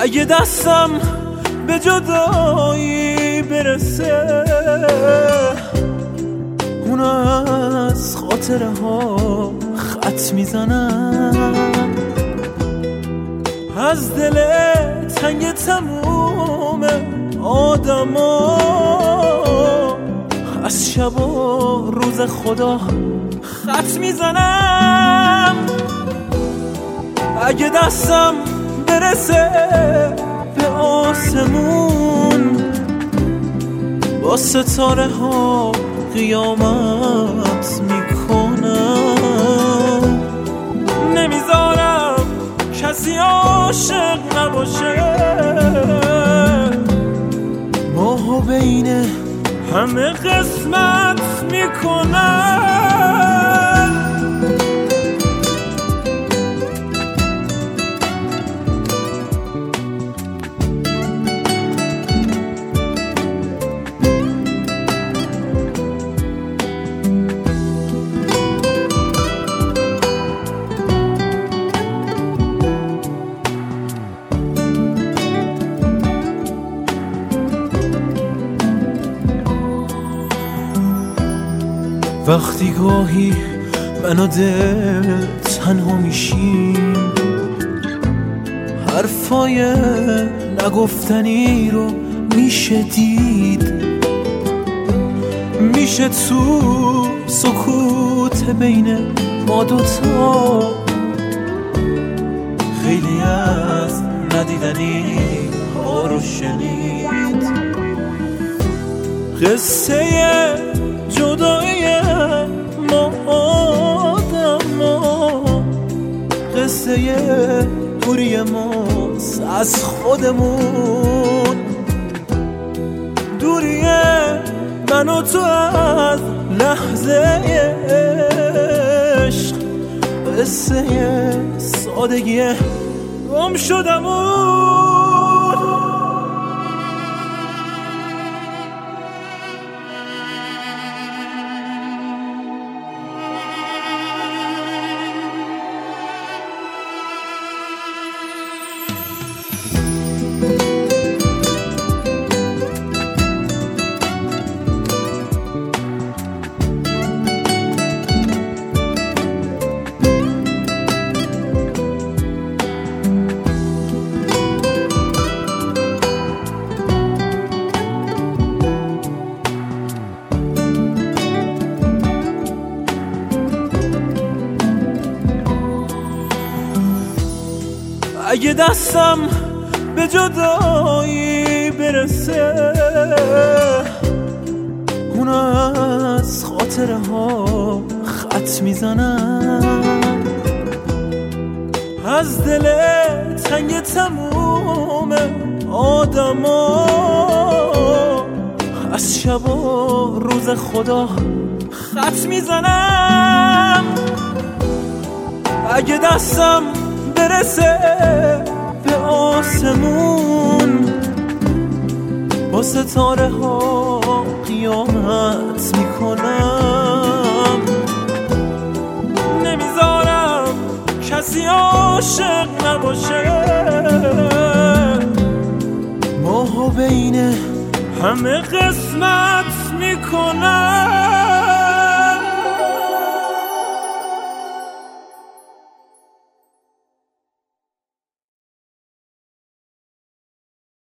اگه دستم به جدایی برسه اون از خاطره ها خط میزنم، از دل تنگ تموم آدما، از شب و روز خدا خط میزنم. اگه دستم برسه به آسمون با ستاره ها قیامت میکنم، نمیذارم کسی عاشق نباشه، ماهو بین همه قسمت میکنم. وقتی گاهی من و دل تنها میشیم، حرفای نگفتنی رو میشه دید، میشه تو سکوت بین ما دوتا خیلی از ندیدنی ها رو شنید. قصه جدایی ما آدما، قصه دوری ماست از خودمون، دوری من و تو از لحظه عشق، قصه سادگی گم شدمون. اگه دستم به جدایی برسه اون از خاطره ها خط میزنم، از دل تنگ تموم آدما، از شب و روز خدا خط میزنم. اگه دستم برسه به آسمون با ستاره ها قیامت میکنم، نمیذارم کسی عاشق نباشه، ماهو بین همه قسمت میکنم.